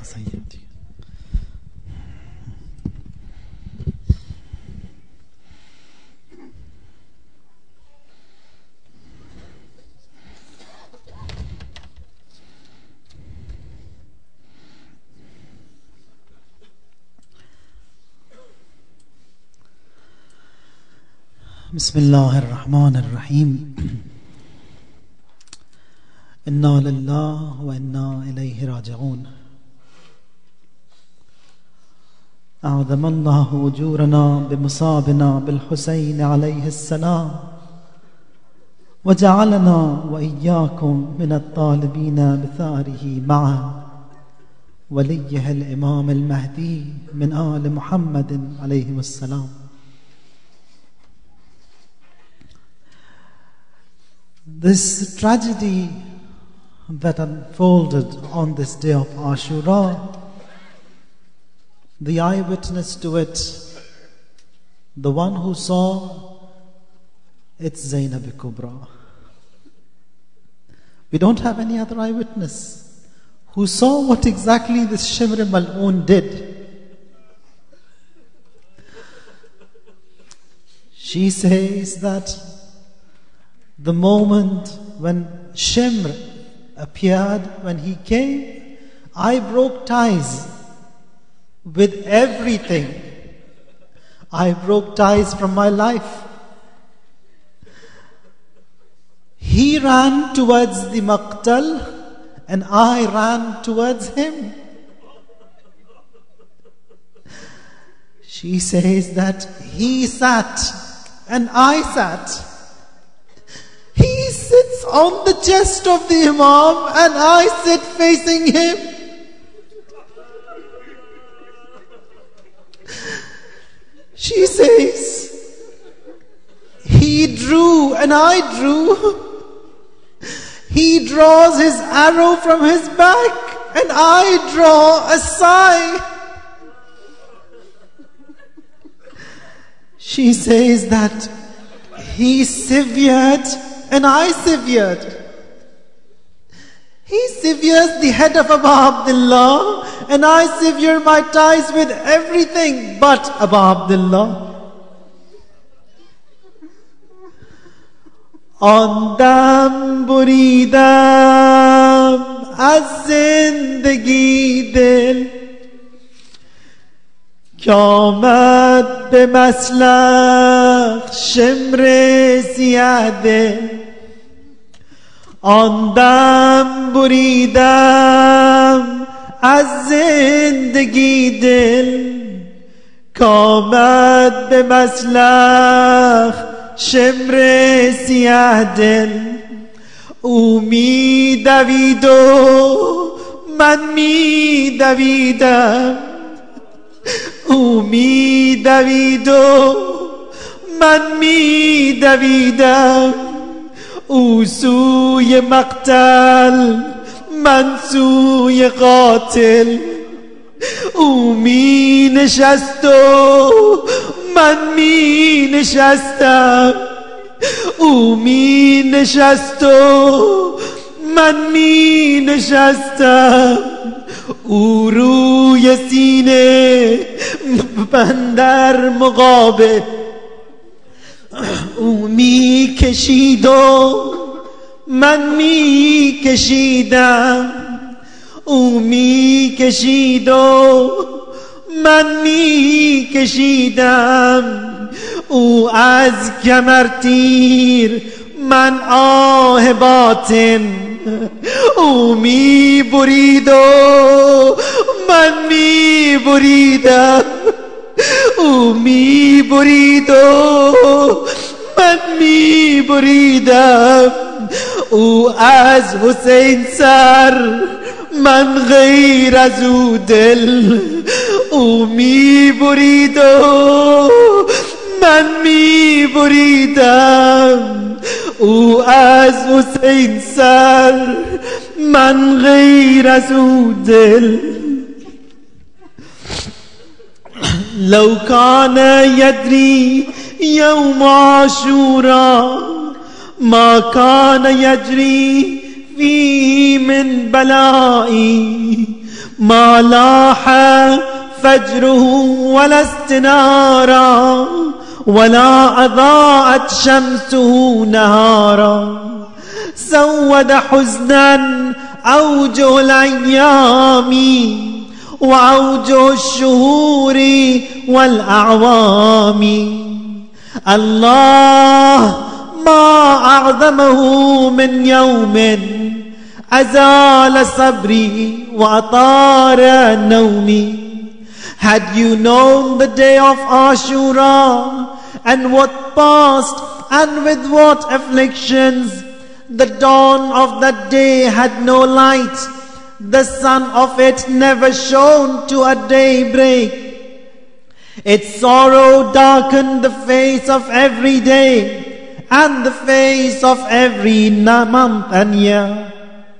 سيدي. بسم الله الرحمن الرحيم. إنا لله وإنا إليه راجعون. أعظم الله أجورنا بمصابنا بالحسين عليه السلام، وجعلنا وإياكم من الطالبين بثاره معا وليه الإمام المهدي من آل محمد عليه السلام. This tragedy that unfolded on this day of Ashura, the eyewitness to it, the one who saw, it's Zainab Kubra. We don't have any other eyewitness who saw what exactly this Shimr Mal'oon did. She says that the moment when Shimr appeared, when he came, I broke ties with everything. I broke ties from my life. He ran towards the maqtal and I ran towards him. She says that he sat and I sat. He sits on the chest of the Imam and I sit facing him. She says, he drew and I drew. He draws his arrow from his back and I draw a sigh. She says that he severed and I severed. He severs the head of Abu Abdullah and I sever my ties with everything but Abu Abdullah. آندم بریدم از زندگی دل که آمد به مسلخ شمر سیاه دل. آن دم بریدم از زندگی دل که آمد به مسلخ شمر سیاه دل. او می دوید و من می دویدم. او می دوید و من می دویدم. او سوی مقتل من سوی قاتل. او می نشست و من می نشستم. او می نشست و من می نشستم. او روی سینه من در مقابل. او می کشید و من می کشیدم. او می کشید و من می کشیدم. او از کمر تیر من آه باطن. او می برید و من می بریدم. او می برید و من می بریدم. او از حسین سر من غیر از او دل. او می برید و من می بریدم. او از حسین سر من غیر از او دل. لو كان يدري يوم عاشوراء ما كان يجري فيه من بلائي ما لاح فجره ولا استنارا ولا أضاءت شمسه نهارا سود حزنا أوجه الأيام وأوجه الشهور والأعوام. الله ما أعظمه من يوم أزال صبري وأطار نومي. Had you known the day of Ashura and what passed and with what afflictions, the dawn of that day had no light, the sun of it never shone to a daybreak. Its sorrow darkened the face of every day and the face of every month and year.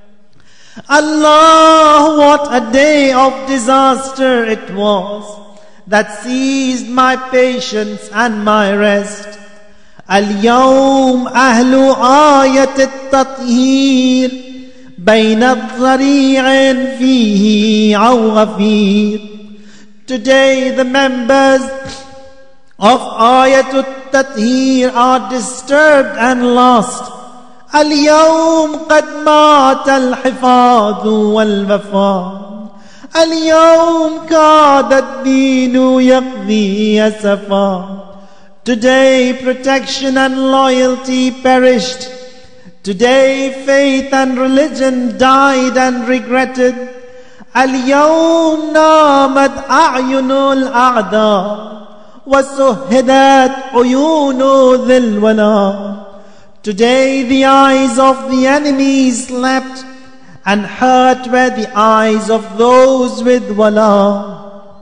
Allah, what a day of disaster it was that seized my patience and my rest. اليوم أهل آية التطهير بين الضريع فيه أو غفير. Today the members of Ayatul Tathir are disturbed and lost. اليوم قد مات الحفاظ والوفاء اليوم كاد الدين يقضي أسفا. Today protection and loyalty perished. Today faith and religion died and regretted. اليوم نامت أعين الأعداء وسهدت عيون ذي الولاء. Today the eyes of the enemies slept and hurt were the eyes of those with wala.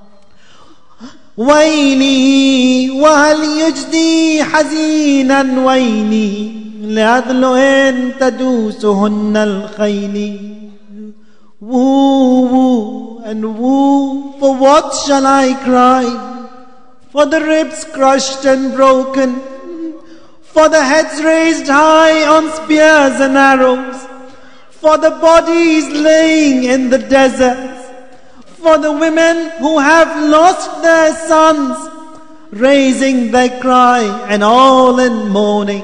ويلي وهل يجدي حزينا ويلي لأذل تدوسهن الخيل. Woo, woo, and woo, for what shall I cry? For the ribs crushed and broken, for the heads raised high on spears and arrows, for the bodies laying in the deserts, for the women who have lost their sons, raising their cry and all in mourning,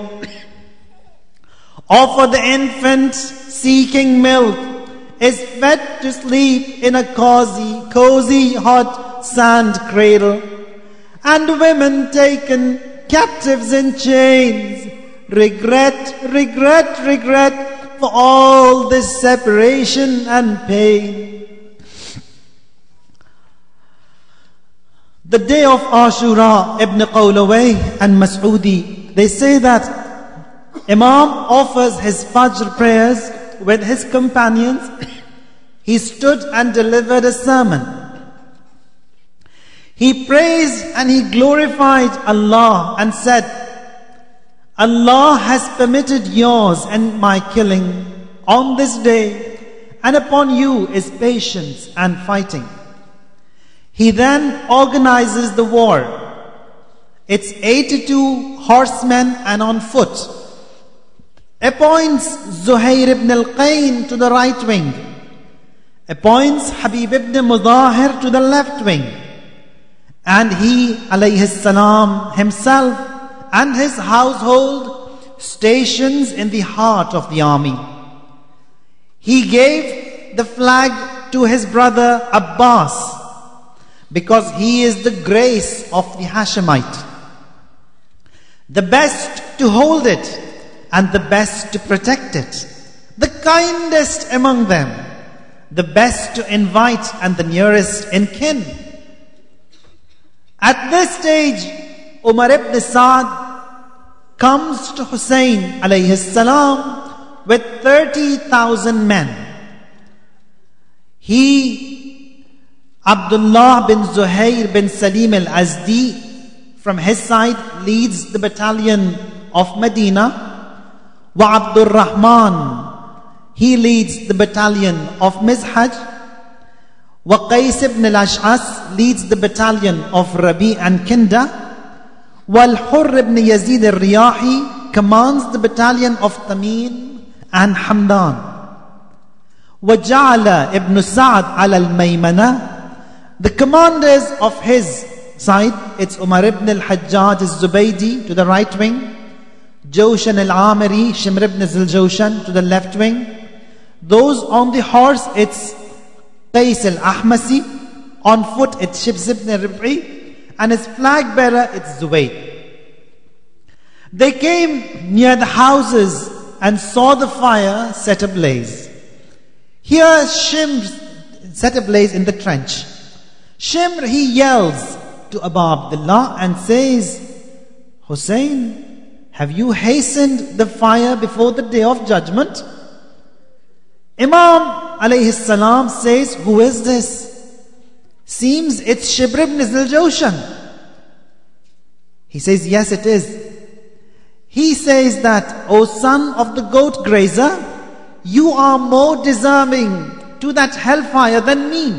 or for the infant seeking milk is fed to sleep in a cozy hot sand cradle, and women taken captives in chains. Regret, regret, regret for all this separation and pain. The day of Ashura, Ibn Qawlaway and Mas'udi, they say that Imam offers his Fajr prayers with his companions. He stood and delivered a sermon. He praised and he glorified Allah and said, Allah has permitted yours and my killing on this day, and upon you is patience and fighting. He then organizes the war. It's 82 horsemen and on foot. Appoints Zuhair ibn al-Qayn to the right wing. Appoints Habib ibn Mudahir to the left wing. And he, alayhi salam, himself and his household stations in the heart of the army. He gave the flag to his brother Abbas because he is the grace of the Hashemite, the best to hold it and the best to protect it, the kindest among them, the best to invite and the nearest in kin. At this stage, Umar ibn Sa'd comes to Hussein alayhi salam with 30,000 men. He, Abdullah bin Zuhair bin Salim al-Azdi, from his side leads the battalion of Medina. Wa Abdul Rahman, he leads the battalion of Mizhaj. Wa Qais ibn al-Ash'as leads the battalion of Rabi and Kinda. Wal Hurr ibn Yazid al-Riyahi commands the battalion of Tamim and Hamdan. وَجَعَلَ ibn Sa'd عَلَى الْمَيْمَنَةِ. The commanders of his side, it's Umar ibn al-Hajjaj al-Zubaydi to the right wing, Jawshan al-Amiri, Shimr ibn Ziljawshan to the left wing. Those on the horse, it's Qais al-Ahmasi. On foot, it's Shibz ibn Rib'i. And his flag bearer, it's Zubayr. They came near the houses and saw the fire set ablaze. Here Shimr set ablaze in the trench. Shimr, he yells to Abu Abdullah and says, Hussein, have you hastened the fire before the day of judgment? Imam alayhi salam says, who is this? Seems it's Shibr ibn Ziljawshan. He says, yes it is. He says that, O son of the goat grazer, you are more deserving to that hellfire than me.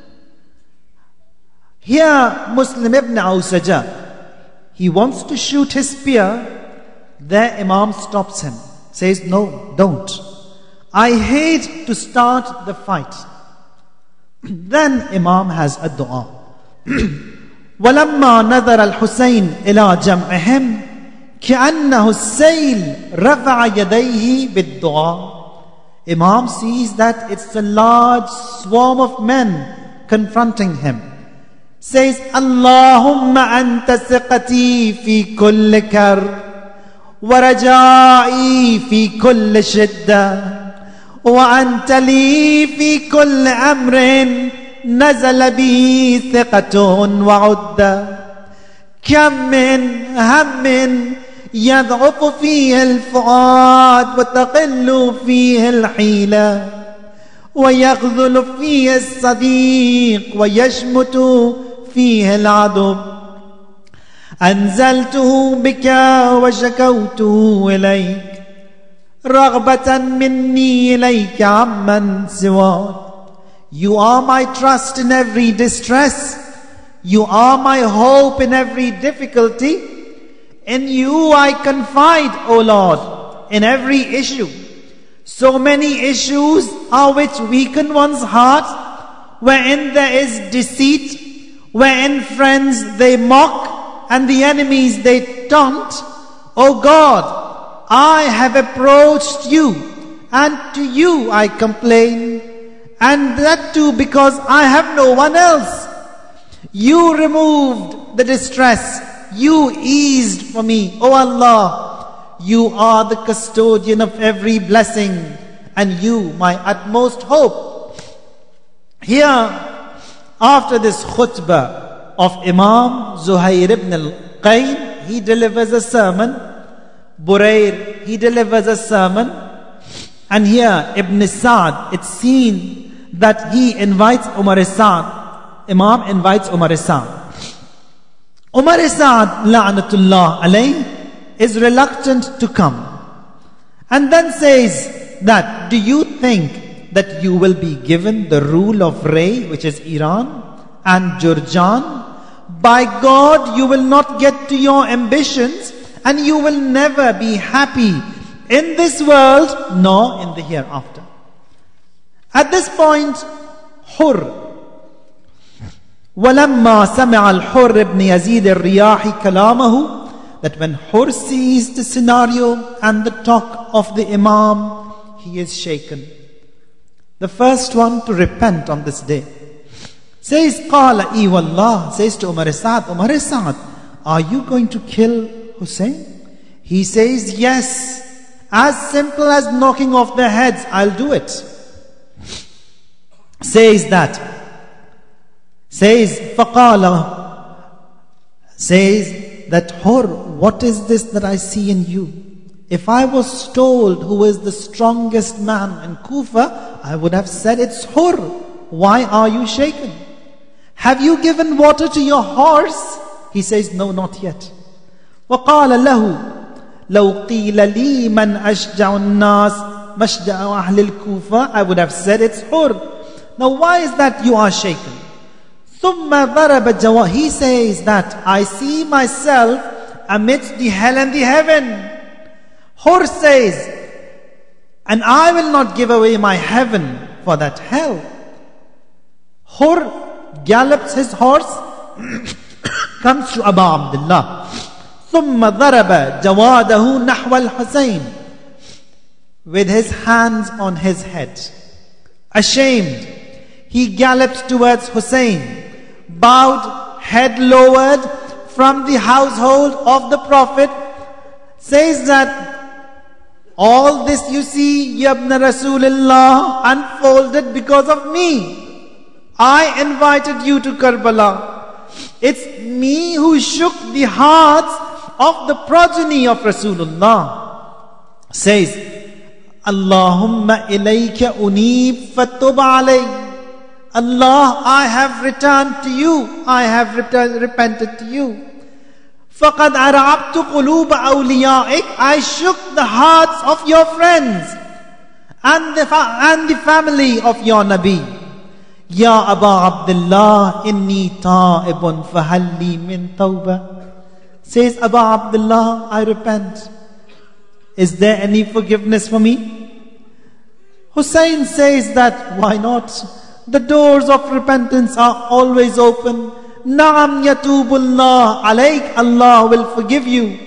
Here Muslim ibn Awsaja, he wants to shoot his spear. There Imam stops him, says, no, don't. I hate to start the fight. Then Imam has a dua. وَلَمَّا نَظَرَ الْحُسَيْنِ إِلَىٰ جَمْعِهِمْ كأنه السيل رفع يديه بالدعاء. Imam sees that it's a large swarm of men confronting him. Says, اللهم أنت ثقتي في كل كرب ورجائي في كل شدة وأنت لي في كل أمر نزل به ثقة وعدة. كم من هم يضعف فيه الفؤاد وتقل فيه الحيلة ويغذل فيه الصديق ويشمت فيه العدو. أنزلته بك وشكوته إليك رغبة مني إليك عمن سواك. You are my trust in every distress. You are my hope in every difficulty. In you I confide, O Lord, in every issue. So many issues are which weaken one's heart, wherein there is deceit, wherein friends they mock and the enemies they taunt. O God, I have approached you and to you I complain, and that too because I have no one else. You removed the distress. You eased for me. O Allah, you are the custodian of every blessing, and you my utmost hope. Here, after this khutbah of Imam Zuhair ibn al-Qayn, he delivers a sermon. Burair, he delivers a sermon. And here, Ibn Sa'd, it's seen that he invites Umar Sa'd. Imam invites Umar Sa'd. Umar Sa'd, la'natullah alayh, is reluctant to come. And then says that, do you think that you will be given the rule of Ray, which is Iran, and Jurjan? By God, you will not get to your ambitions, and you will never be happy in this world, nor in the hereafter. At this point, Hur, وَلَمَّا سَمِعَ الْحُرِّ بْنِ يَزِيدِ الرِّيَاحِ كَلَامَهُ, that when Hur sees the scenario and the talk of the Imam, he is shaken. The first one to repent on this day. Says, قَالَ إِي وَاللَّهِ, says to Umar Sa'd, are you going to kill Hussein? He says, yes, as simple as knocking off their heads, I'll do it. Says that, says فَقَالَ, says that, Hur, what is this that I see in you? If I was told who is the strongest man in Kufa, I would have said it's Hur. Why are you shaken? Have you given water to your horse? He says, no, not yet. وَقَالَ لَهُ لَوْ قِيلَ لِي مَنْ أَشْجَعُ النَّاسِ مَشْجَعُ أَهْلِ الْكُوفَةِ, I would have said it's Hur. Now why is that you are shaken? ثُمَّ ضَرَبَ جَوَاهِ, he says that I see myself amidst the hell and the heaven. Hur says, and I will not give away my heaven for that hell. Hur gallops his horse, comes to Abu Abdullah. ثم ضرب جواده نحو الحسين, with his hands on his head. Ashamed, he galloped towards Hussein, bowed, head lowered, from the household of the Prophet, says that all this you see, Ya ibn Rasulullah, unfolded because of me. I invited you to Karbala. It's me who shook the hearts of the progeny of Rasulullah. Says, Allahumma ilayka unib fatub alayh. Allah, I have returned to you. I have repented to you. فَقَدْ أَرْعَبْتُ قُلُوبَ أَوْلِيَائِكَ. I shook the hearts of your friends and the family of your Nabi. Ya Aba Abdullah, inni ta'ibun fahalli min tawbah. Says Abu Abdullah, I repent. Is there any forgiveness for me? Hussein says that, why not? The doors of repentance are always open. Naam yatubullah alayk, Allah will forgive you.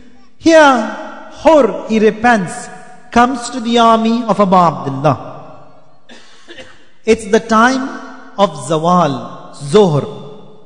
Here, Hur, he repents, comes to the army of Abu Abdullah. It's the time of Zawal, Zohr.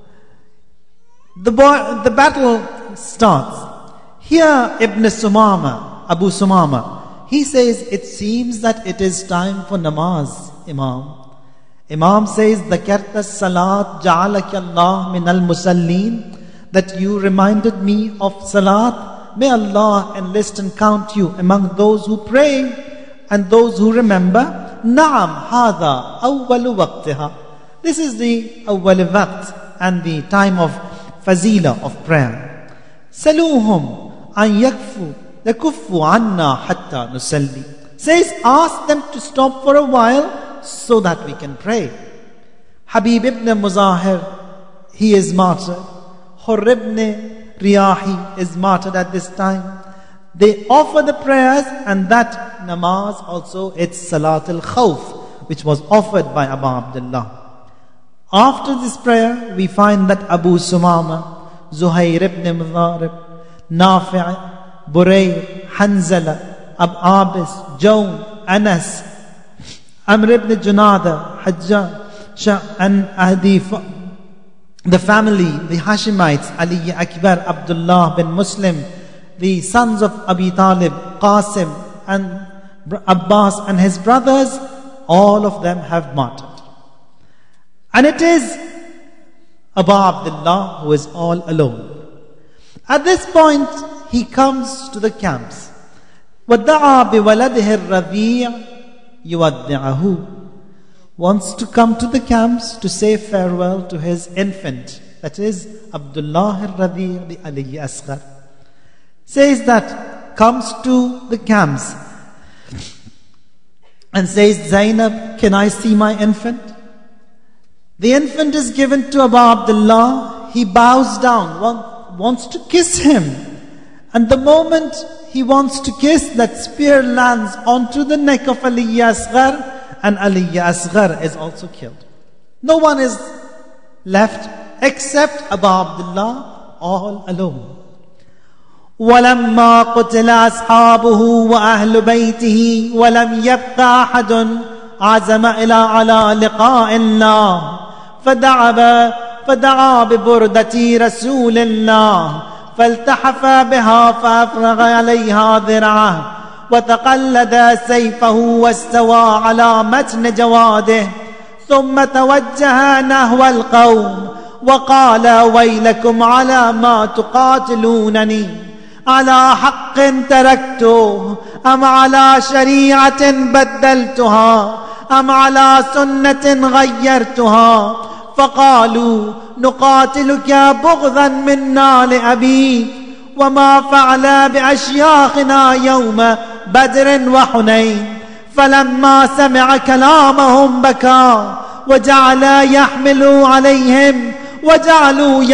The battle starts. Here, Ibn Sumama, Abu Sumama, he says, it seems that it is time for namaz, Imam. Imam says, Dhakarta salat ja'alaka Allah min al-musallin, that you reminded me of salat. May Allah enlist and count you among those who pray and those who remember. Na'am hadha awwalu waqtiha. This is the awwal waqt and the time of fazila, of prayer. Saluhum an yakuffu anna hatta nusalli. Says, ask them to stop for a while so that we can pray. Habib ibn Muzahir, he is martyred. Hur ibn Riyahi is martyred at this time. They offer the prayers, and that namaz also, it's Salat al-Khawf, which was offered by Abu Abdullah. After this prayer, we find that Abu Sumama, Zuhair ibn Mudharib, Nafi', Burayr, Hanzala, Abis, Jawn, Anas, Amr ibn Junada, Hajjaj, and the family, the Hashemites, Ali Akbar, Abdullah bin Muslim, the sons of Abi Talib, Qasim, and Abbas and his brothers, all of them have martyred. And it is Abu Abdullah who is all alone. At this point, he comes to the camps. وَدَّعَى بِوَلَدِهِ الرَّضِيعِ يُوَدِّعَهُ, wants to come to the camps to say farewell to his infant, that is Abdullah al-Radi, the Ali Asghar. Says that, comes to the camps and says, Zainab, can I see my infant? The infant is given to Abu Abdullah. He bows down, wants to kiss him. And the moment he wants to kiss, that spear lands onto the neck of Ali Asghar, and Ali Asghar is also killed. No one is left except Abu Abdullah, all alone. وَلَمَّا قُتِلَ أَصْحَابُهُ وَأَهْلُ بَيْتِهِ وَلَمْ يَبْقَ أَحَدٌ عَزَمَ عَلَى لِقَاءِ اللَّهِ فدعا ببردة رسول الله فالتحف بها فأفرغ عليها ذرعه وتقلد سيفه واستوى على متن جواده ثم توجه نحو القوم وقال ويلكم على ما تقاتلونني على حق تركته أم على شريعة بدلتها أم على سنة غيرتها فقالوا نقاتلك بغضا منا لأبيك وما فعل بأشياخنا يوم بدر وحنين فلما سمع كلامهم بكى وجعل يحمل عليهم وجعلوا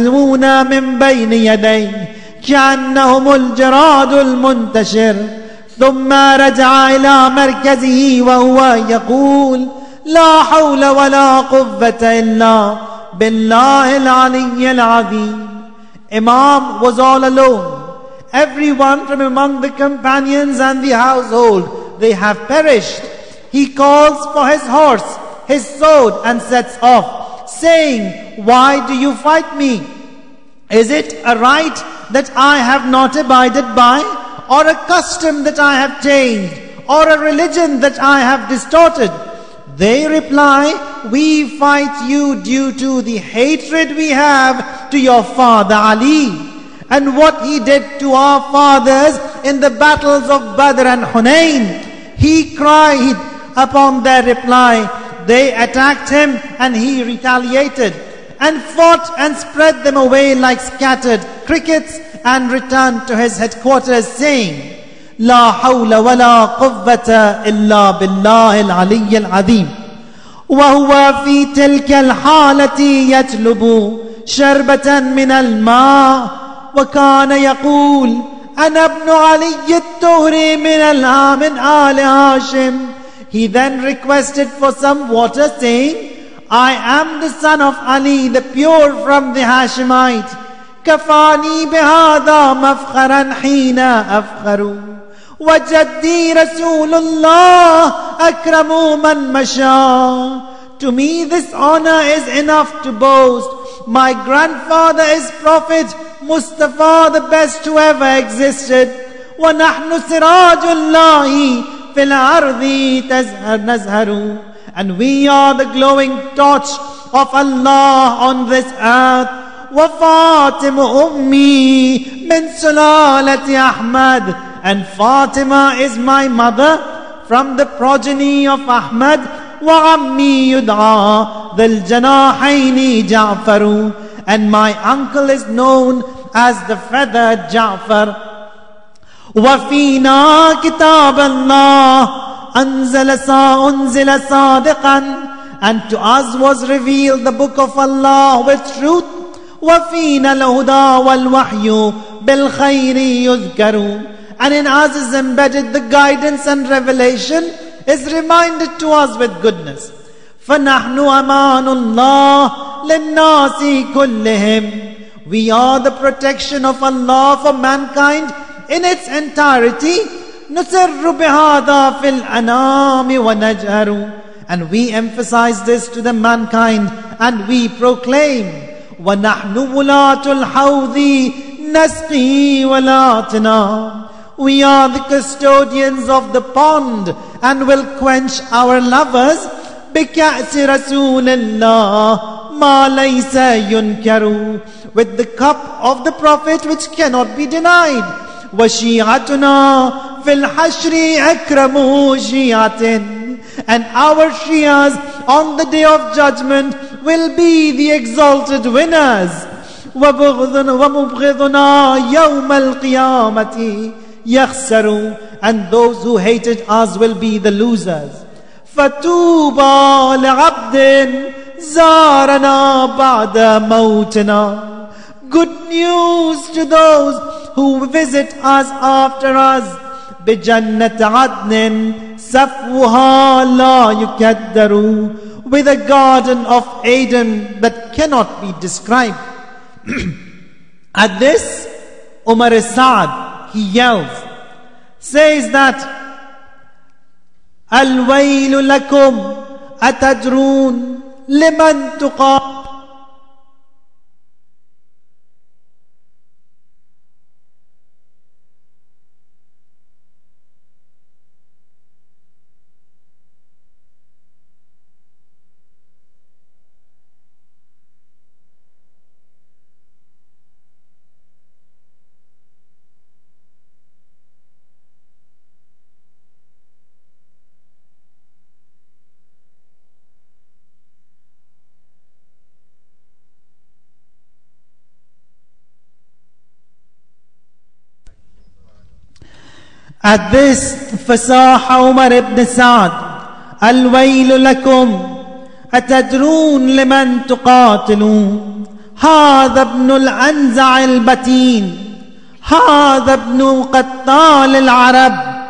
ينهزمون من بين يديه كأنهم الجراد المنتشر ثم رجع إلى مركزه وهو يقول لا حول ولا قوة إلا بالله العلي العظيم. Imam was all alone. Everyone from among the companions and the household, they have perished. He calls for his horse, his sword, and sets off, saying, why do you fight me? Is it a right that I have not abided by, or a custom that I have changed, or a religion that I have distorted? They reply, we fight you due to the hatred we have to your father Ali, and what he did to our fathers in the battles of Badr and Hunain. He cried upon their reply. They attacked him and he retaliated and fought and spread them away like scattered crickets and returned to his headquarters saying, لا حول ولا قوة إلا بالله العلي العظيم. وهو في تلك الحالة يطلب شربة من الماء وكان يقول أنا ابن علي الطهري من آل هاشم. He then requested for some water, saying, I am the son of Ali, the pure from the Hashemite. كفاني بهذا مفخرا حين أفخر وجدي رسول الله أكرم من مشى. To me this honor is enough to boast. My grandfather is Prophet Mustafa, the best who ever existed. وَنَحْنُ سِرَاجُ اللَّهِ فِي الْأَرْضِ نَزْهَرُ. And we are the glowing torch of Allah on this earth. وَفَاطِمُ أُمِّي مِنْ سُلَالَةِ أَحْمَدٍ. And Fatima is my mother from the progeny of Ahmad. وَعَمِّي يُدْعَى ذَا الْجَنَاحَيْنِ جَعْفَرُ. And my uncle is known as the feathered Ja'far. وَفِينَا كِتَابَ اللَّهِ أُنزِلَ صَادِقًا. And to us was revealed the book of Allah with truth. وَفِينَا الْهُدَى وَالْوَحْيُ بِالْخَيْرِ يُذْكَرُ. And in us is embedded the guidance and revelation is reminded to us with goodness. فَنَحْنُ أَمَانُ اللَّهِ لِلنَّاسِ كُلِّهِمْ. We are the protection of Allah for mankind in its entirety. نُسِرُّ بِهَذَا فِي الْأَنَامِ وَنَجْهَرُ. And we emphasize this to the mankind and we proclaim, وَنَحْنُ وُلَاةُ الْحَوْضِ نَسْقِي وَلَا تَنَامُ. We are the custodians of the pond and will quench our lovers. بِكَأْسِ رَسُولِ اللَّهِ مَا لَيْسَ يُنْكَرُ. With the cup of the Prophet which cannot be denied. وَشِيعَتُنَا فِي الْحَشْرِ أَكْرَمُ شِيعَةٍ. And our Shias on the day of judgment will be the exalted winners. وَمُبْغِضُنَا يَوْمَ الْقِيَامَةِ يَخْسَرُ. And those who hated us will be the losers. فَتُوبَى لِعَبْدٍ زَارَنَا بَعْدَ مَوْتِنَا. Good news to those who visit us after us. بِجَنَّةِ عَدْنٍ سَفْوُهَا لَا يُكَدَّرُ. With a garden of Eden that cannot be described. At this, Umar Sa'ad, he yells, says that, Al-Wailu lakum atadrun liman tuqa. At this, فصاح عمر ibn Sa'd, الويل لكم أتدرون لمن تقاتلون. هذا ابن الأنزع البتين، هذا ابن قتال العرب،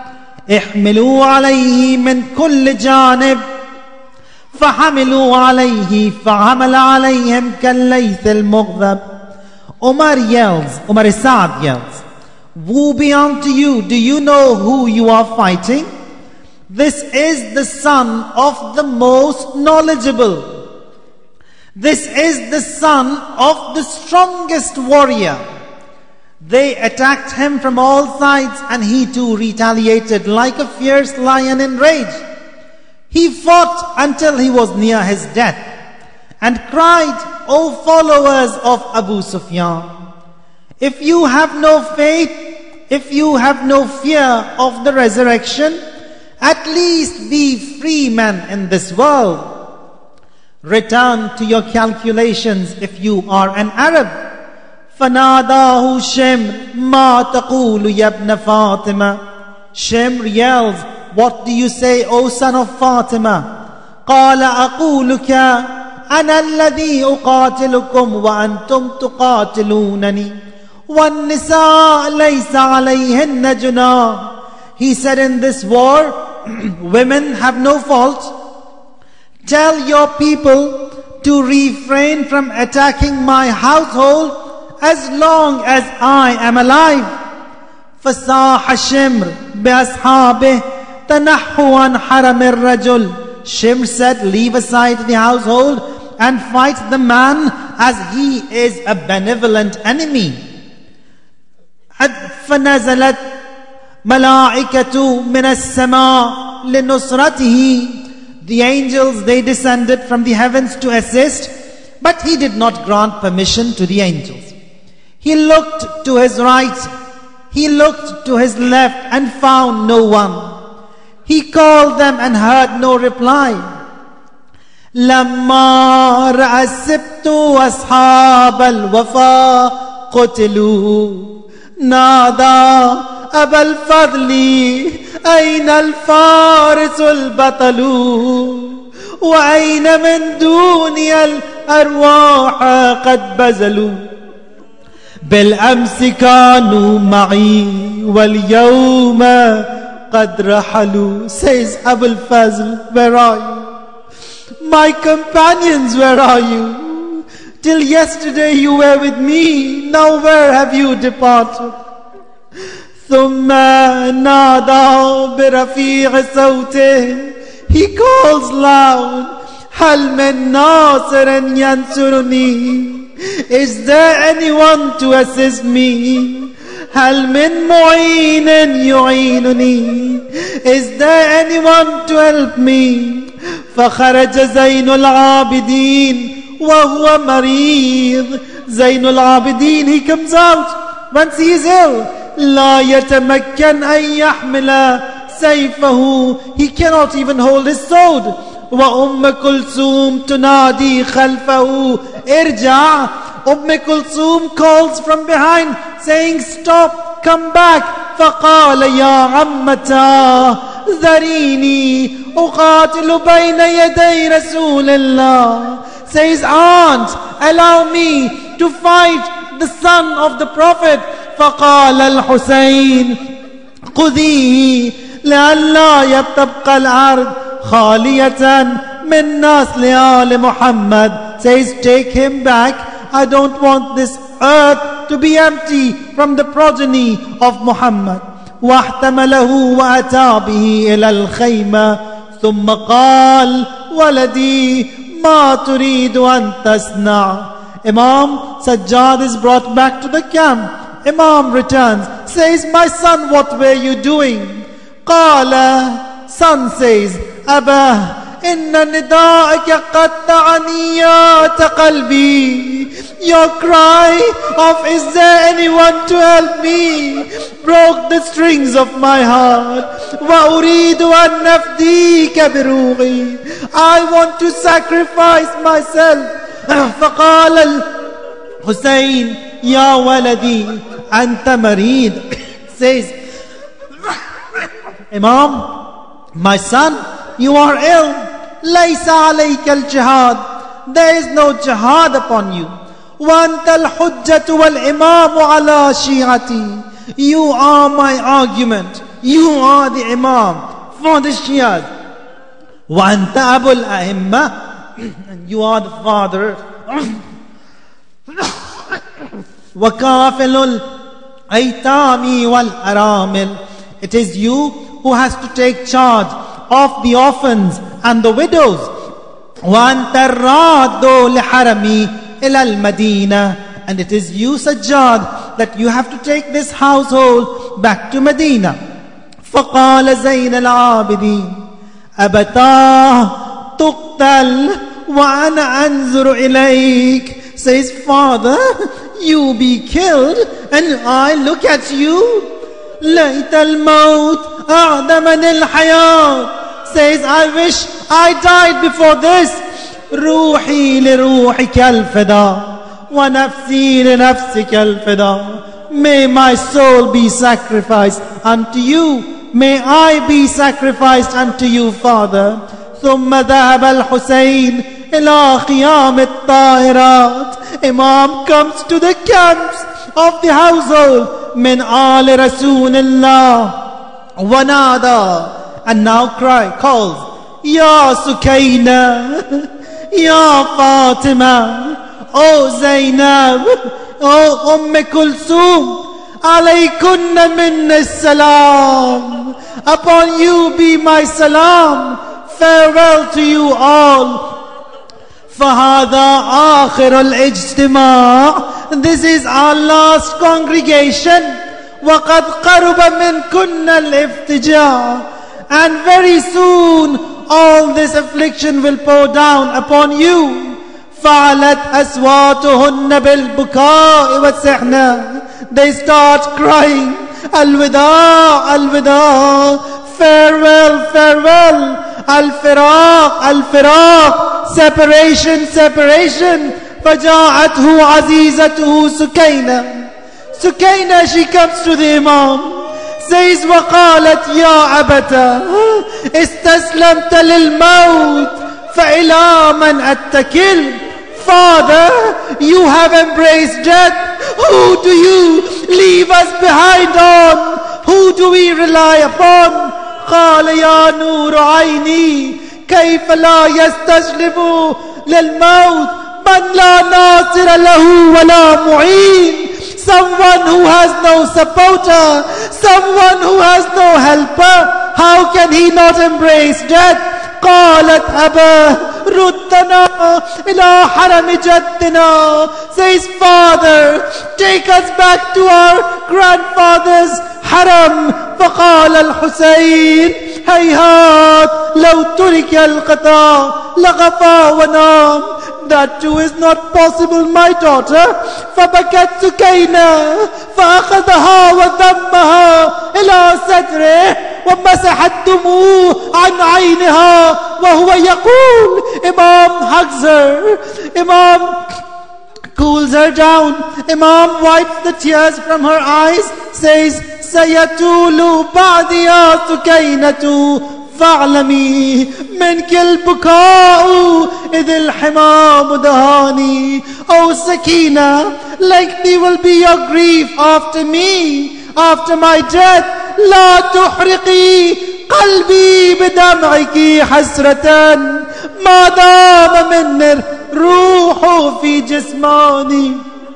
احملوا عليه من كل جانب. فحملوا عليه فعمل عليهم كالليث المغذب. Umar yells, Umar Sa'd yells, woe be unto you, do you know who you are fighting? This is the son of the most knowledgeable. This is the son of the strongest warrior. They attacked him from all sides, and he too retaliated like a fierce lion in rage. He fought until he was near his death and cried, O followers of Abu Sufyan, if you have no faith, if you have no fear of the resurrection, at least be free men in this world. Return to your calculations if you are an Arab. فَنَادَاهُ شِمْرٌ مَا تَقُولُ يَا ابْنَ فَاطِمَةَ. Shimr yells, what do you say, O son of Fatima? قَالَ أَقُولُكَ أَنَا الَّذِي أُقَاتِلُكُمْ وَأَنْتُمْ تُقَاتِلُونَنِي وَالنِّسَاء لَيْسَ عَلَيْهِنَّ جُنَاحٌ. He said, in this war, women have no fault. Tell your people to refrain from attacking my household as long as I am alive. فَصَاحَ شِمْرٌ بِأَصْحَابِهِ تَنَحُّوا عَنْ حَرَمِ الرَّجُلِ. Shimr said, leave aside the household and fight the man as he is a benevolent enemy. فَنَزَلَتْ مَلَائِكَةُ مِنَ السَّمَاءِ لِنُصْرَتِهِ. The angels, they descended from the heavens to assist, but he did not grant permission to the angels. He looked to his right, he looked to his left and found no one. He called them and heard no reply. لَمَّا رَأَى السِّبْطُ أَصْحَابَ الْوَفَاءِ قُتِلُوا نَادَى أَبَا الْفَضْلِ أَيْنَ الْفَارِسُ الْبَطَلُ وَأَيْنَ مِنْ دُونِيَ الْأَرْوَاحَ قَدْ بَذَلُوا بِالْأَمْسِ كَانُوا مَعِي وَالْيَوْمَ قَدْ رَحَلُوا. Says Abul Fazl, where are you? My companions, where are you? Till yesterday you were with me, now where have you departed? ثُمَّ نَادَى بِرَفِيعِ صَوْتِهِ. He calls loud, هَلْ مِن نَاصِرٍ يَنْصُرُنِي. Is there anyone to assist me? هَلْ مِن مُعِينٍ يُعِينُنِي. Is there anyone to help me? فَخَرَجَ زَيْنُ الْعَابِدِينَ وَهُوَ مَرِيضٌ. Zainul Abidin, he comes out once he is ill. لا يتمكن أن يحمل سيفه. He cannot even hold his sword. وأم كلثوم تنادي خلفه ارجع. Kulthum calls from behind saying, stop, come back. فقال يا عمتا ذريني أقاتل بين يدي رسول الله. Says, aunt, allow me to fight the son of the Prophet. فقال الحسين خذيه لئلا تبقى الأرض خالية من نسل آل محمد. Says, take him back. I don't want this earth to be empty from the progeny of Muhammad. واحتمله وأتى به إلى الخيمة ثم قال ولدي ما تريد أن تصنع. Imam Sajjad is brought back to the camp. Imam returns, says, my son, what were you doing? قال, son says, أبا إن نداءك قطعني يا قلبي. Your cry of is there anyone to help me broke the strings of my heart. وأريد أن نفديك بروحي. I want to sacrifice myself. فقال الحسين يا ولدي أنت مريض. Says, Imam, my son, you are ill. ليس عليك الجهاد. There is no jihad upon you. وأنت الحجة والإمام على شيعتي. You are my argument. You are the Imam for the Shias. وَأَنْتَ أَبُو الْأَئِمَّةِ And you are the father. وَكَافِلُ الْأَيْتَامِ وَالْأَرَامِلِ It is you who has to take charge of the orphans and the widows. وَأَنْتَ الرَّادُّ لِحَرَمِي إِلَى الْمَدِينَةِ And it is you, Sajjad, that you have to take this household back to Medina. فَقَالَ زَيْنَ الْعَابِدِينَ أَبَتَاهُ تُقْتَلْ وَأَنَا أَنْظُرُ إِلَيْكَ Says, Father, you be killed and I look at you. لَيْتَ الْمَوْتِ أَعْدَمَنِ الْحَيَاةِ Says, I wish I died before this. رُوحِي لِرُوحِكَ الْفِدَاءِ وَنَفْسِي لِنَفْسِكَ الْفِدَاءِ May my soul be sacrificed unto you. May I be sacrificed unto you, Father. ثُمَّ ذَهَبَ الْحُسَيْنِ إِلَىٰ خِيَامِ الطَّاهِرَاتِ Imam comes to the camps of the household min آل رسول الله وَنَادَى And now calls, Ya Sukayna, Ya Fatima, O Zainab, O Kulsum, alaykunna minna salam. Upon you be my salam. Farewell to you all. فَهَذَا آخِرُ الْإِجْتِمَاعِ This is our last congregation. وَقَدْ قَرُبَ مِنْكُنَّ الْإِفْتِجَاعِ And very soon all this affliction will pour down upon you. فَعَلَتْ أَسْوَاتُهُنَّ بِالْبُكَاءِ وَالسِّحْنَةِ They start crying, Al-Wida, Al-Wida, farewell, farewell, Al-Firaq, Al-Firaq, separation, separation. فَجَاءَتْهُ عَزِيزَتُهُ سُكَيْنَةً Sukayna, she comes to the Imam, says, وَقَالَتْ يَا أَبَتَا اسْتَسْلَمْتَ لِلْمَوْتِ فَإِلَى مَنْ أَتَّكِلْ Father, you have embraced death. Who do you leave us behind on? Who do we rely upon? قَالَ يَا نُورُ عَيْنِي كَيْفَ لَا يَسْتَسْلِمُ لِلْمَوْتِ مَنْ لَا نَاصِرَ لَهُ وَلَا مُعِينَ Someone who has no supporter, someone who has no helper, how can he not embrace death? قالت أبا ردنا إلى حرم جدنا Says, Father, take us back to our grandfather's haram. فقال الحسين هيهات لو ترك القطاع لغفى ونام That too is not possible, my daughter. فبكت سكينة فأخذها وذمها إلى صدره ومسحت دموع عن عينها وهو يقول Imam hugs her. Imam cools her down. Imam wipes the tears from her eyes. Says, سيطول بعد يا سكينة فاعلمي منك البكاء إذ الحمام دهاني Oh Sakina, lengthy will be your grief after me, after my death. لا تحرقي قلبي بدمعك حسرة ما دام من الروح في جسماني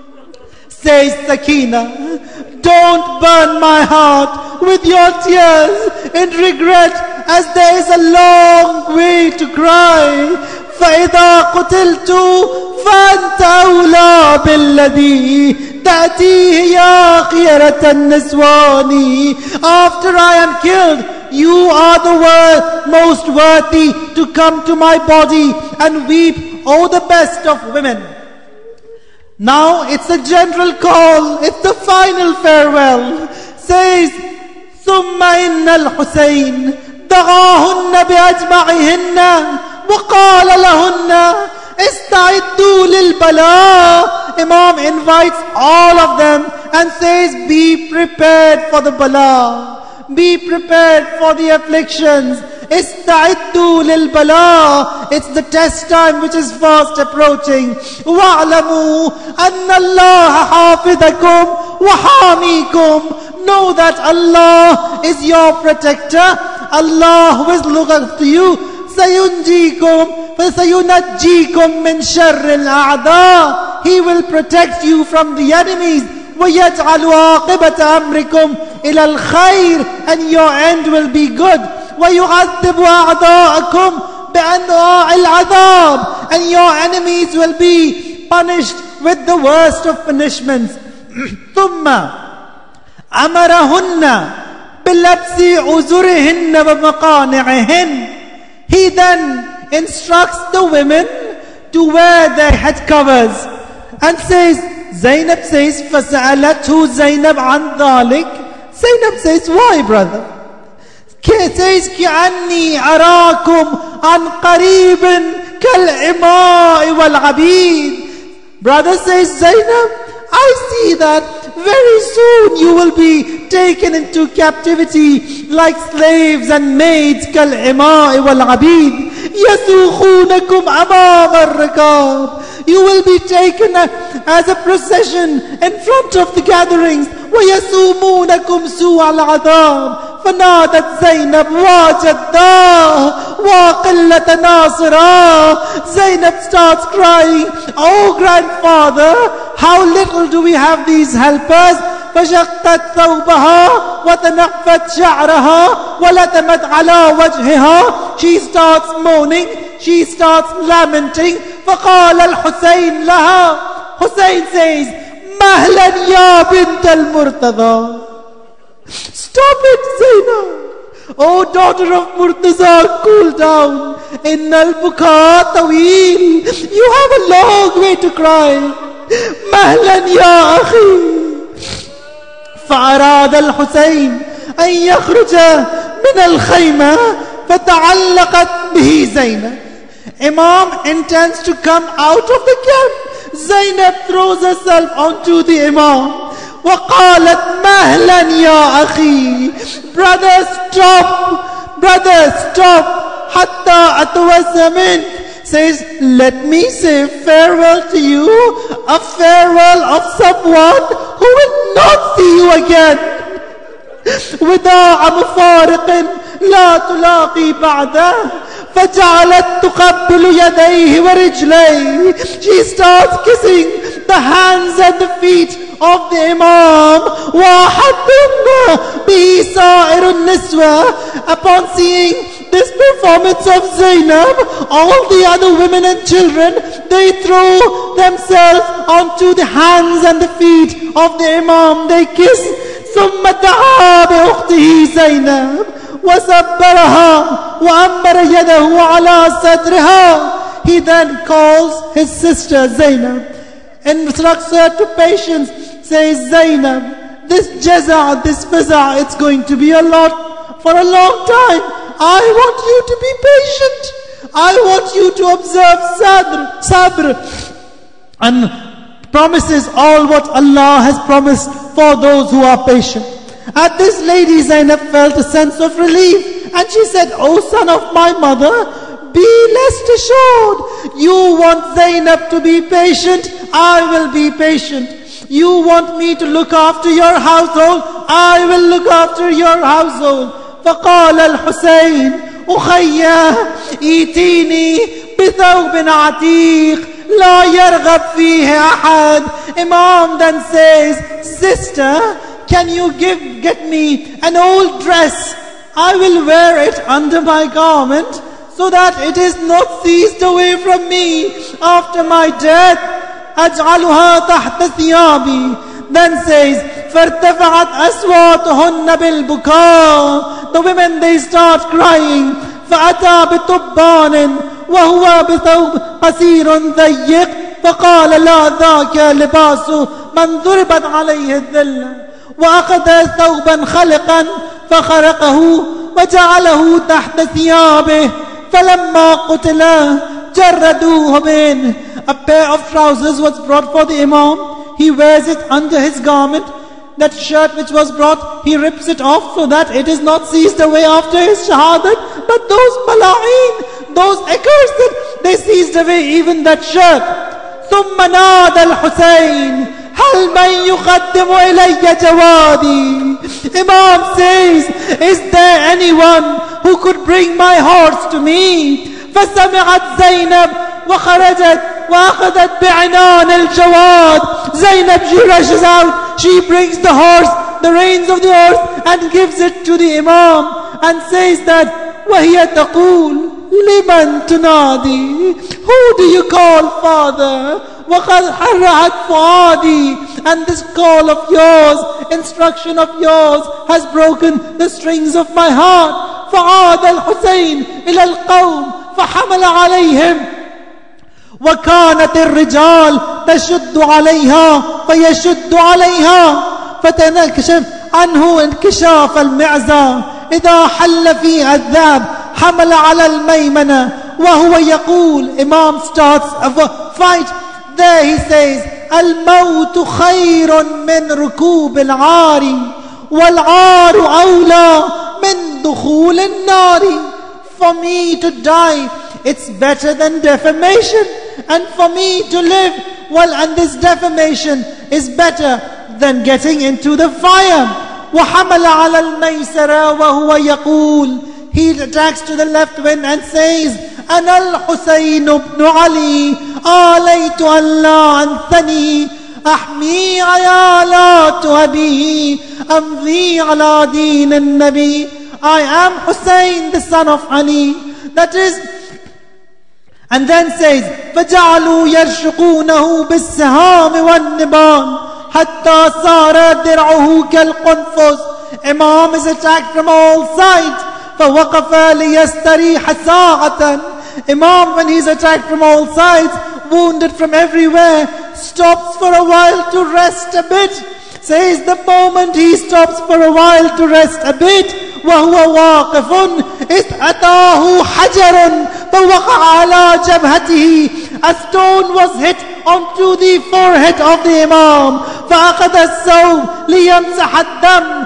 Says Sakina, don't burn my heart with your tears in regret, as there is a long way to cry. فإذا قتلت فأنت أولى بالذي تأتيه يا خيرة النسوان After I am killed, you are the most worthy to come to my body and weep, oh the best of women. Now it's a general call, it's the final farewell. Says, ثم إن الحسين دعاهن بأجمعهن وقال لهن استعدوا للبلاء Imam invites all of them and says, be prepared for the bala. Be prepared for the afflictions. استعدوا للبلاء It's the test time which is fast approaching. واعلموا أن الله حافظكم وحاميكم know that Allah is your protector. Allah will look after you. سَيُنْجِيكُمْ فَسَيُنَجِّيكُمْ مِنْ شَرِّ الْأَعْدَاءِ. He will protect you from the enemies. وَيَجْعَلُ عَاقِبَةَ أَمْرِكُمْ إِلَى الْخَيْرِ. And your end will be good. وَيُعَذِّبُ أَعْدَاءَكُمْ بِأَنْوَاعِ الْعَذَابِ. And your enemies will be punished with the worst of punishments. ثُمَّ أَمَرَهُنَّ بِلَبْسِ عُذُرِهِنَّ وَمَقَانِعِهِنَّ. He then instructs the women to wear their head covers and says, Zainab says, فَسَأَلَتْهُ زَيْنَبْ عَنْ ذَلِكَ. Zainab says, why, brother? Says, كَأَنِّي أَرَاكُمْ عَنْ قَرِيبٍ كَالْإِمَاءِ وَالْعَبِيدِ. Brother says, Zainab, I see that very soon you will be taken into captivity like slaves and maids. كَالْإِمَاءِ وَالْعَبِيدِ يَسُوخُونَكُمْ أَمَامَ الرِّكَابِ. You will be taken as a procession in front of the gatherings. وَيَسُومُونَكُمْ سُوءَ الْعَذَابِ. فنادت زينب وَجَدَّاهُ وَقِلَّةَ نَاصِرًا. Zainab starts crying, oh grandfather, how little do we have these helpers. فشقت ثوبها وتنقفت شعرها ولتمت على وجهها. She starts moaning, she starts lamenting. فقال الحسين لها. Hussein says, مهلا يا بنت المرتضى. Stop it, Zainab. Oh, daughter of Murtaza, cool down. Innal buka tawil. You have a long way to cry. Mahlan ya akhi. فأراد الحسين أن يخرج من الخيمة فتعلقت به زينب. Imam intends to come out of the camp. Zainab throws herself onto the Imam. وقالت مهلا يا أخي. Brother, stop. Brother, stop. حتى أتوسى منك. Says, let me say farewell to you, a farewell of someone who will not see you again. وداع مفارق لا تلاقي بعده. فجعلت تقبل يديه ورجليه. She starts kissing the hands and the feet of the Imam. وَحَدُّمَّ بِهِ سَائِرُ النِّسْوَةِ. Upon seeing this performance of Zainab, all the other women and children, they throw themselves onto the hands and the feet of the Imam. They kiss. ثُمَّ دَعَا بِأُخْتِهِ زَيْنَبْ وَسَبَّرَهَا وَأَمَّرَ يَدَهُ عَلَى صَدْرِهَا. He then calls his sister Zainab, instructs her to patience, says, Zainab, this jaza, this faza, it's going to be a lot for a long time. I want you to be patient. I want you to observe sabr, and promises all what Allah has promised for those who are patient. At this, lady Zainab felt a sense of relief, and she said, O son of my mother, be rest assured, you want Zainab to be patient, I will be patient. You want me to look after your household, I will look after your household. فقال الحسين أخي إيتيني بثوب عتيق لا يرغب فيه أحد. Imam then says, sister, can you get me an old dress? I will wear it under my garment so that it is not seized away from me after my death. أجعلها تحت ثيابي. Then says, فارتفعت أصواتهن بالبكاء. The women, they start crying. فأتى بطبان وهو بثوب قصير ضيق فقال لا ذاك لباس من ضربت عليه الذلة. وأخذ ثوبا خلقا فخرقه وجعله تحت ثيابه فلما قتلا جردوه منه. A pair of trousers was brought for the Imam. He wears it under his garment. That shirt which was brought, he rips it off so that it is not seized away after his shahadat. But those mala'een, those accursed, they seized away even that shirt. ثم نادى الحسين هل من يقدم إلي جوادي. Imam says, is there anyone who could bring my horse to me? فسمعت زينب وخرجت وأخذت بعنان الجواد. Zainab, she rushes out, she brings the horse, the reins of the horse, and gives it to the Imam and says that وهي تقول لمن تنادي, who do you call father? وقد حرعت فؤادي, and this call of yours, instruction of yours, has broken the strings of my heart. فعاد الحسين إلى القوم فحمل عليهم وكانت الرجال تشد عليها فيشد عليها فتنكشف عنه انكشاف المعزى إذا حل فيها الذهب حمل على الميمنة وهو يقول. Imam starts a fight. There he says, الموت خير من ركوب العار والعار أولى من دخول النار. For me to die, it's better than defamation, and for me to live, well, and this defamation is better than getting into the fire. وحمل على الميسرة وهو يقول, he attacks to the left wing and says, أنا الحسين بن علي آليت أن لا أنثني أحمي عيالات أبيه أمضي على دين النبي. I am Hussein, the son of Ali. That is, and then says, فجعلوا يرشقونه بالسهام والنبال حتى صار درعه كالقنفذ. Imam is attacked from all sides. فوقف ليستريح ساعة. Imam, when he's attacked from all sides, wounded from everywhere, stops for a while to rest a bit. Says the moment he stops for a while to rest a bit, وهو واقف إذ أتاه حجر فوقع على جبهته. A stone was hit onto the forehead of the Imam. فأخذ الثوب ليمسح الدم.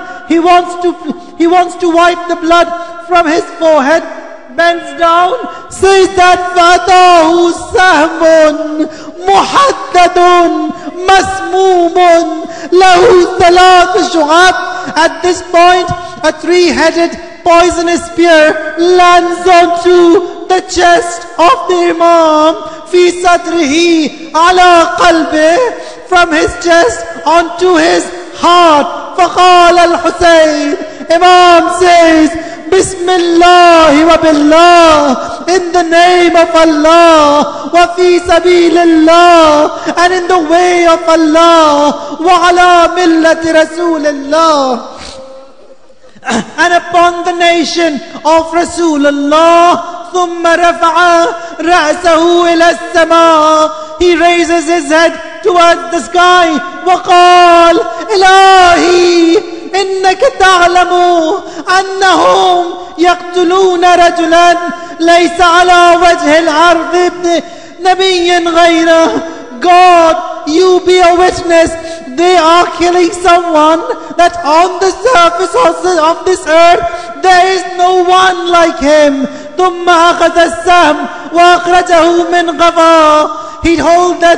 He wants to wipe the blood from his forehead. Bends down, says that فأتاه سهم محدد مسموم له ثلاث شعاب. At this point, a three-headed poisonous spear lands onto the chest of the Imam. في صدره على قلبه, from his chest onto his heart. فقال الحسين, Imam says, Bismillah wa billah, in the name of Allah, wa fi sabilillah, and in the way of Allah, wa ala millati Rasulullah, and upon the nation of Rasulullah. ثم رفع رأسه إلى السماء. He raises his head towards the sky. وقال إلهي إنك تعلم أنهم يقتلون رجلا ليس على وجه الأرض نبي غيره. God, you be a witness, they are killing someone that on the surface of this earth there is no one like him. ثم أخذ السهم وأخرجه من غفاه. He holds that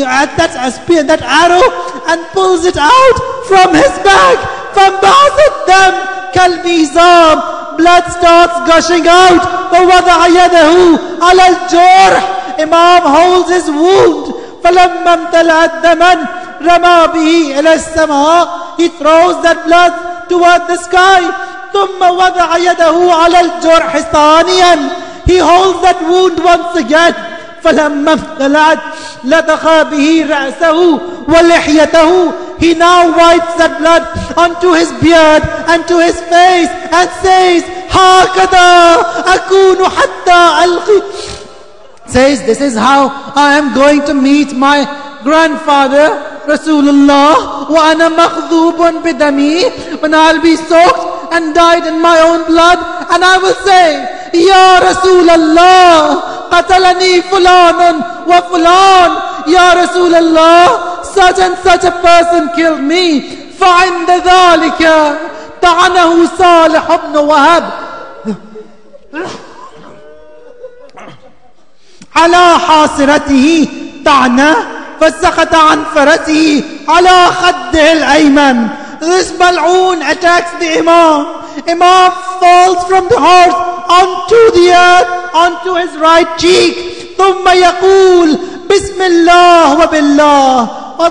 arrow and pulls it out from his back. فانبعث الدم كالميزاب. Blood starts gushing out. ووضع يده على الجرح. Imam holds his wound. فلما امتلأت دما رمى به إلى السماء. He throws that blood toward the sky. ثم وضع يده على الجرح ثانيا. He holds that wound once again. فلما امتلأت لطخ به رأسه ولحيته. He now wipes that blood onto his beard and to his face and says, هكذا أكون حتى ألقي. Says, this is how I am going to meet my grandfather Rasulullah. وأنا مخذوب بدمي. When I'll be soaked and dyed in my own blood, and I will say, Ya Rasulullah, qatalani fulan wa fulan. Ya Rasulullah, such and such a person killed me. فعند ذلك طعنه صالح بن وهب على حاصرته طعنة فسقط عن فرسه على خده الأيمن. This mal'oon attacks the Imam. Imam falls from the horse onto the earth, onto his right cheek. ثم يقول بسم الله وبالله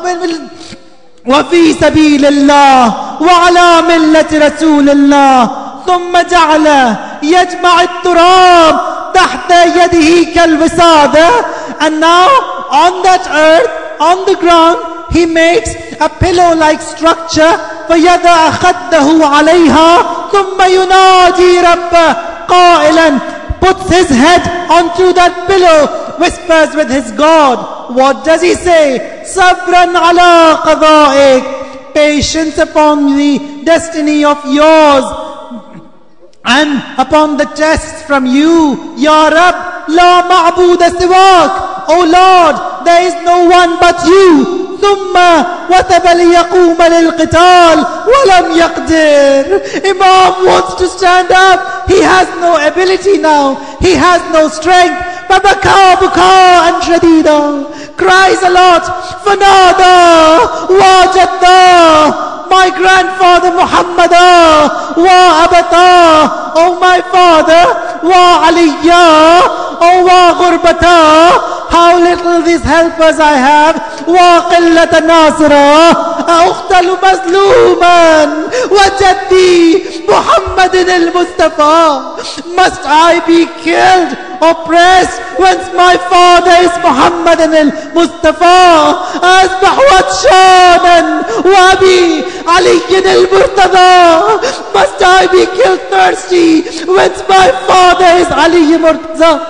وفي سبيل الله وعلى ملة رسول الله. ثم جعل يجمع التراب تحت يده كالوسادة. And now on that earth, on the ground, he makes a pillow-like structure. فيضع خده عليها ثم يناجي ربه قائلا, puts his head onto that pillow, whispers with his God. What does he say? صبرا على قضائك, patience upon the destiny of yours and upon the tests from you. Ya Rab, la ma'buda siwak. Oh Lord, there is no one but you. ثم وثب ليقوم للقتال ولم يقدر. Imam wants to stand up. He has no ability now. He has no strength. فبكى بكاء شديدا, cries a lot. فنادى وجدا, my grandfather Muhammadah, wa abata, oh my father, wa aliyya, oh wa ghurbata, how little these helpers I have, wa qillata nasira, أقتل مظلوما وجدي محمد المصطفى. Must I be killed, oppressed, once my father is Muhammad al-Mustafa? أصبح عطشانا وأبي علي المرتضى. Must I be killed thirsty, once my father is Ali Murtaza?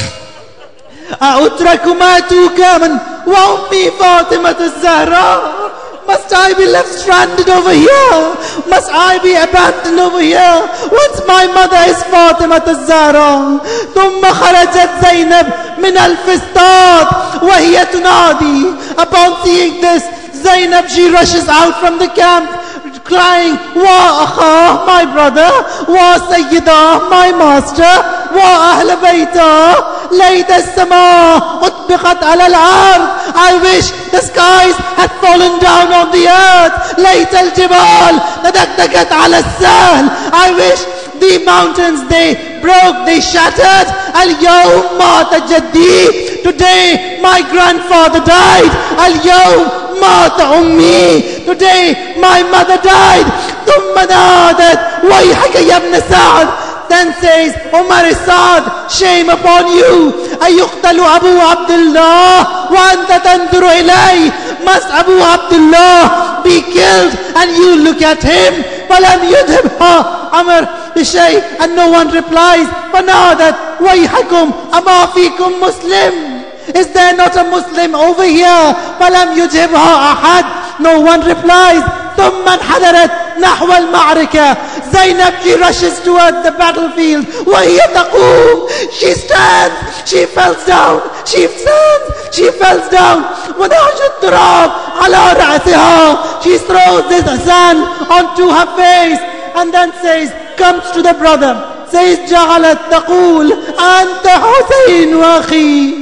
أترك ماتوكا وأمي فاطمة الزهراء. Must I be left stranded over here? Must I be abandoned over here, once my mother is Fatima الزهراء? ثم خرجت زينب من الفسطاط وهي تنادي. Upon seeing this, Zainab, she rushes out from the camp, crying, Wa akha, my brother, Wa sayyida, my master, Wa ahl bayta, ليت السماء أطبقت على الأرض. I wish the skies had fallen down on the earth. ليت الجبال تدكدكت على السهل. I wish the mountains, they broke, they shattered. اليوم مات جدي. Today my grandfather died. اليوم مات أمي. Today my mother died. ثم نادت ويحك يا ابن سعد. Then says Umar Saad, shame upon you. أيقتل أبو عبد الله وأنت تنظر إليه. Must Abu Abdullah be killed and you look at him? فلم يذهبها أمر بشيء, and no one replies. فنادت ويحكم أما فيكم مسلم. Is there not a Muslim over here? فلم يجبها أحد. No one replies. ثم انحدرت نحو المعركة. Zainab, she rushes towards the battlefield. وهي تقوم, she stands, she falls down, she stands, she falls down. ونهج التراب على رأسها. She throws this sand onto her face and then says, comes to the brother, says جعلت تقول أنت حسين وأخي.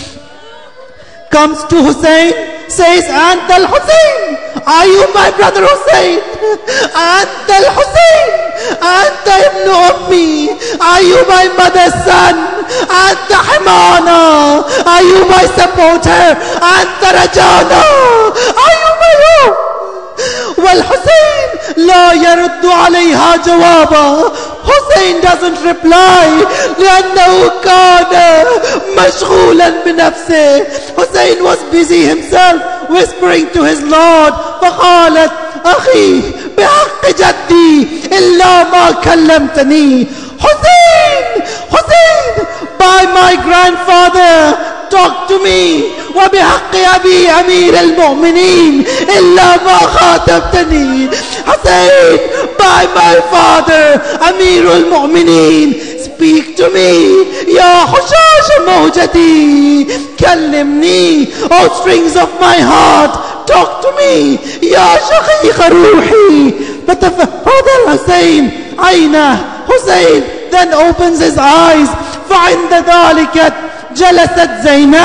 Comes to Hussein, says أنت الحسين. Are you my brother Hussein? أنت الحسين. أنت ابن أمي. Are you my mother's son? أنت حمانا. Are you my supporter? أنت رجانا. Are you my hope? والحسين لا يرد عليها جوابا. Hussein doesn't reply لأنه كان مشغولا بنفسه. Hussein was busy himself whispering to his Lord. فقالت أخي بحق جدي إلا ما كلمتني. Hussein, Hussein, by my grandfather, talk to me. وبحق أبي أمير المؤمنين إلا ما خاطبتني. Hussein, by my father أمير المؤمنين, speak to me. يا حشاش موجتي, كلمني. Oh strings of my heart, talk to me. يا شقيق روحي. فتفقد الحسين عينه. Hussein then opens his eyes. فعند ذلك جلست زينب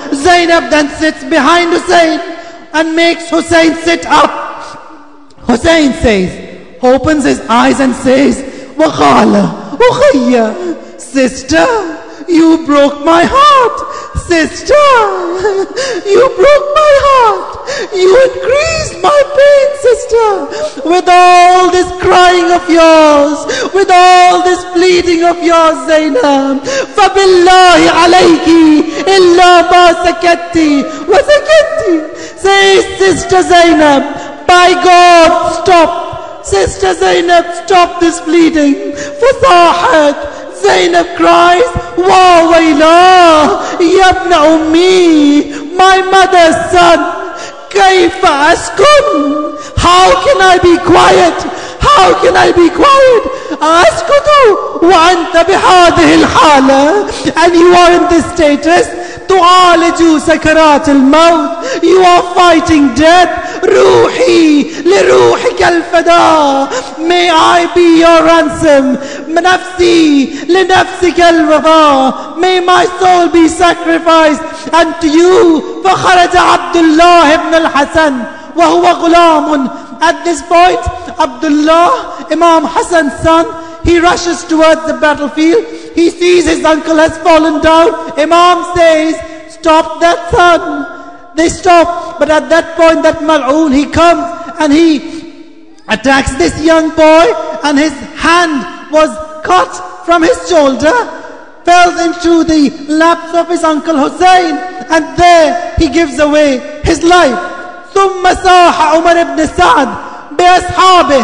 Zainab then sits behind Hussein and makes Hussein sit up. Hussein says, opens his eyes and says, Wakhala, Ukhayya, sister, you broke my heart. Sister, you broke my heart. You increased my pain, sister. With all this crying of yours, with all this pleading of yours, Zainab. فَبِاللَّهِ عَلَيْكِ إِلَّا مَا سَكَتِّي وَسَكَتِّي. Says Sister Zainab, by God, stop. Sister Zainab, stop this bleeding. فَصَاحَتْ. Zainab cries, Wa wayla, yabna ummi, my mother's son, kayfa askun? How can I be quiet? How can I be quiet? Askutu wa anta bihadhihi al-hala, and you are in this status. تعالج سكرات الموت. You are fighting death. روحي لروحك الفداء. May I be your ransom. نفسي لنفسك الوفاء. May my soul be sacrificed unto you. فخرج عبد الله بن الحسن وهو غلام. At this point, Abdullah, Imam Hassan's son, he rushes towards the battlefield. He sees his uncle has fallen down. Imam says, stop that son. They stop. But at that point, that Mal'oon, he comes and he attacks this young boy, and his hand was cut from his shoulder, fell into the laps of his uncle Hussein, and there he gives away his life. ثم صاح عمر بن سعد بأصحابه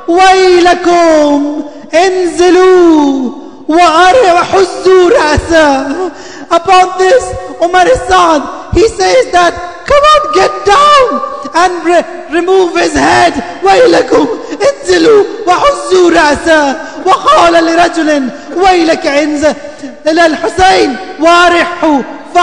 ويلكم انزلوا وحزوا رأسه. Upon this, Umar Sa'd, he says that, come on, get down and remove his head. ويلكم انزلوا وحزوا رأسه. وقال لرجل ويلك انزل إلى الحسين وارحه.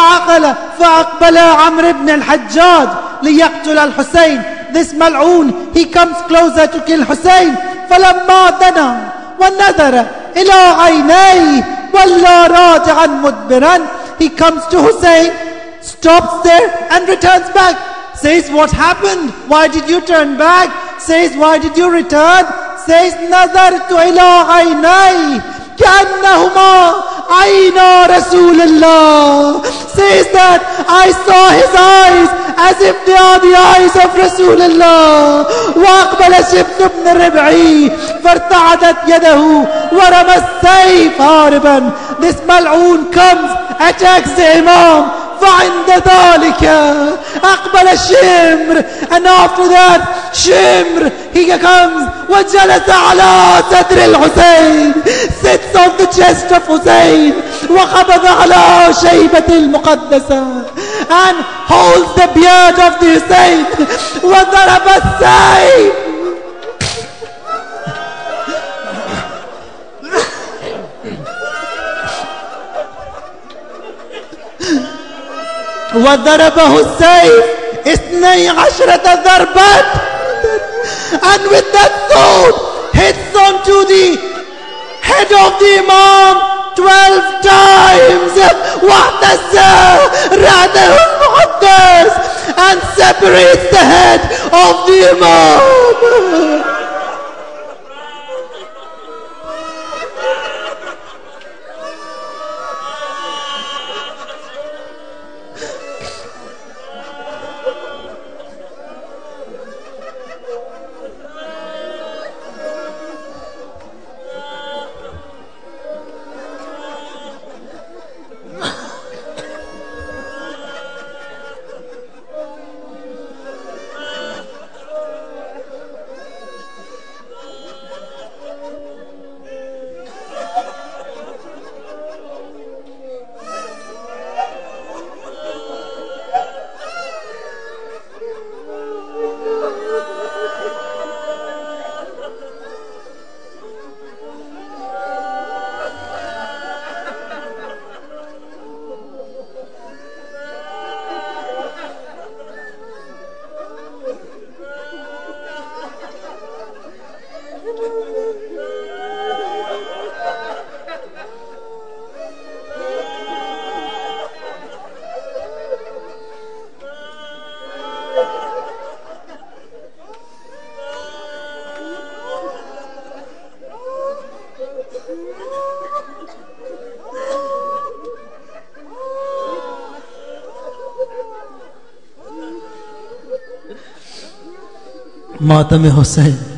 فأقبل عمرو بن الحجاج ليقتل الحسين. This Mal'oon, he comes closer to kill Hussein. فلما دنا ونظر إلى عينيه ولا راجعا مدبرا. He comes to Hussein, stops there and returns back. Says, what happened? Why did you turn back? Says, why did you return? Says, نظرت إلى عينيه كأنهما عينا رسول الله. Says that I saw his eyes as if they are the eyes of Rasulullah. وأقبل شبل بن ربعي فارتعدت يده ورمى السيف هاربا. This Mal'oon comes, attacks the Imam. فعند ذلك أقبل شمر, and after that Shimr, he comes وجلس على صدر الحسين, sits on the chest of Hussein, وقبض على شيبة المقدسة, and holds the beard of the Hussein, وضرب السيف. وضربه السيف 12 ضربات, and with that sword hits onto the head of the Imam 12 times. واحتز رأسه المقدس, and separates the head of the Imam. Matam Hussain.